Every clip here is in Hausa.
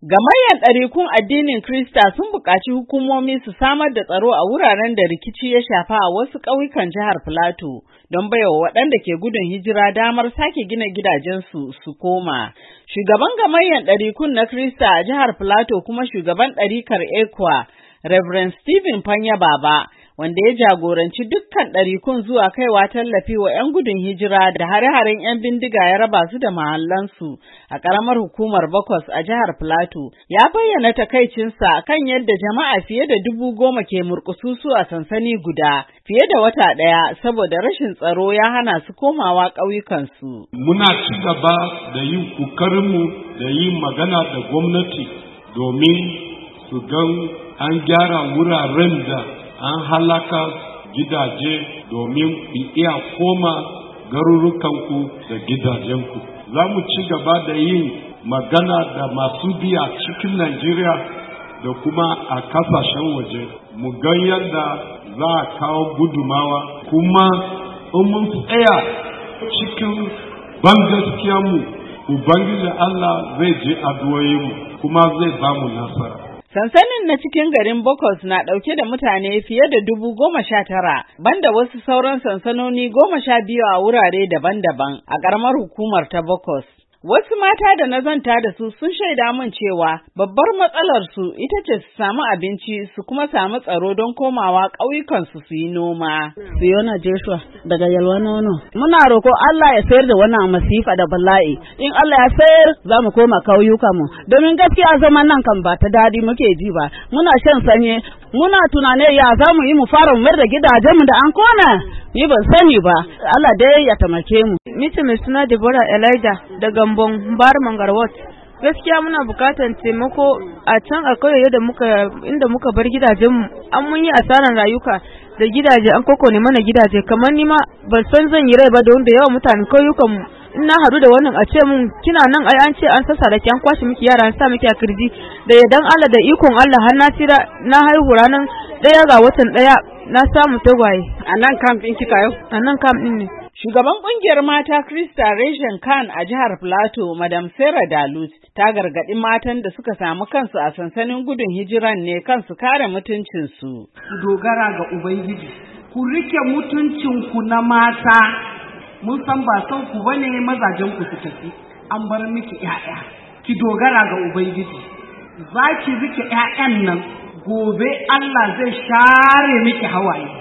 Gamayyar ɗarikun addinin Kirista sun buƙaci hukumomi su samar da tsaro a wuraren da rikici ya shafa a wasu ƙauyukan jihar Filato don baiwa waɗanda ke gudun hijira damar sake gina gidajensu su koma. Shugaban gamayyar ɗarikun na Kirista a jihar Filato kuma shugaban ɗarikar ECWA, Reverend Stephen Panya Baba, wanda ya jagoranci dukkan ɗarikun zuwa kaiwa tallafi wa 'yan gudun hijira da hare-haren 'yan bindiga ya raba su da mahallansu a ƙaramar hukumar Bokos a jihar Filato, ya bayyana takaicinsa kan yadda jama'a fiye da 10,000 ke murƙususu a sansani guda fiye da wata ɗaya saboda rashin tsaro ya hana su komawa ƙauyukansu. Muna ci gaba da yin ƙoƙarinmu da yin magana da gwamnati domin su gan an gyara wuraren da an halaka gidaje domin ku iya koma garurukanku da gidajenku. Za mu ci gaba da yin magana da masu biya cikin Najeriya da kuma a kasashen waje. Mu gan yadda za a kawo gudumawa kuma in mun tsaya cikin bangaskiyarmu, Ubangiji Allah zai je addu'o'inmu kuma zai ba mu nasara. Sansanin na cikin garin Bokos na ɗauke da mutane fiye da 19,000, banda wasu sauran sansanoni 12 a wurare daban-daban a ƙaramar hukumar ta Bokos. Wasu mata da na zanta da su sun shaida min cewa babbar matsalar su ita ce su samu abinci su kuma samu tsaro don komawa ƙauyukansu su yi noma. Fiona Joshua daga Yalwa Nono. Muna roko Allah ya sayar da wannan masifa da bala'i. In Allah ya sayar za mu koma ƙauyukanmu. Domin gaskiya zaman nan kan ba ta dadi muke ji ba. Muna shan sanye, muna tunane ya za mu yi mu fara mayar da gidajenmu da an kona. Ni ban sani ba. Allah dai ya tamake mu. Mita mai suna Deborah Elijah da Gambon Bar Mangarwat. Gaskiya muna bukatan taimako a can a kauye inda muka bar gidajenmu. An mun yi asaran rayuka da gidaje, an kokone mana gidaje, kamar ni ma ban san zan yi rai ba da wanda yawa mutanen kauyukan mu. In na haɗu da wannan a ce mun kina nan ai an ce an sassa da ki an kwashe miki yara an sa miki a kirji da yadan Allah da ikon Allah har na tira na haihu ranar 1 ga watan 1 na samu tagwaye. A nan camp ɗin kika yau? A nan camp ɗin ne. Shugaban ƙungiyar mata Krista Reshen Khan a jihar Filato, Madam Sarah Dalut, ta gargaɗi matan da suka samu kansu a sansanin gudun hijiran ne kansu kare mutuncinsu. Ku dogara ga Ubangiji, ku rike mutuncinku na mata, mun san ba son ku bane mazajen ku su tafi, an bar miki 'ya'ya. Ki dogara ga Ubangiji, za ki rike 'ya'yan nan, gobe Allah zai share miki hawaye.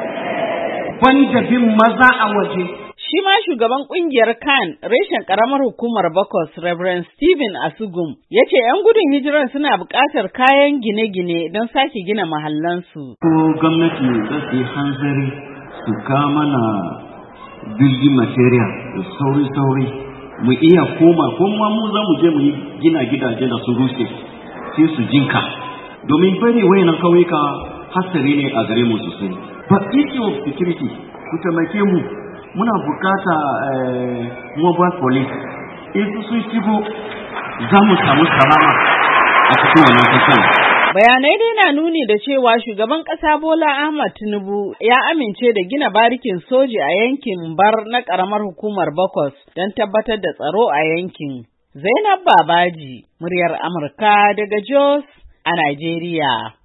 Banda bin maza a waje. Shi ma shugaban ƙungiyar Khan reshen ƙaramar hukumar Bokos, Reverend Stephen Asugum, ya ce 'yan gudun hijiran suna buƙatar kayan gine-gine don sake gina mahallansu. Ko gwamnati za su yi hanzari su kawo mana building material da sauri-sauri mu iya koma mu za mu je mu yi gina gidaje da su rushe sai su jinka. Domin bari wayannan kauyuka hasari ne a gare mu sosai. But issue of security, ku taimake mu, muna bukata mobile police. In su shigo za mu samu salama a cikin wannan kasan. Bayanai dai na nuni da cewa shugaban ƙasa Bola Ahmad Tinubu ya amince da gina barikin soji a yankin Bar na ƙaramar hukumar Bokos don tabbatar da tsaro a yankin. Zainab Babaji, muryar Amurka daga Jos a Najeriya.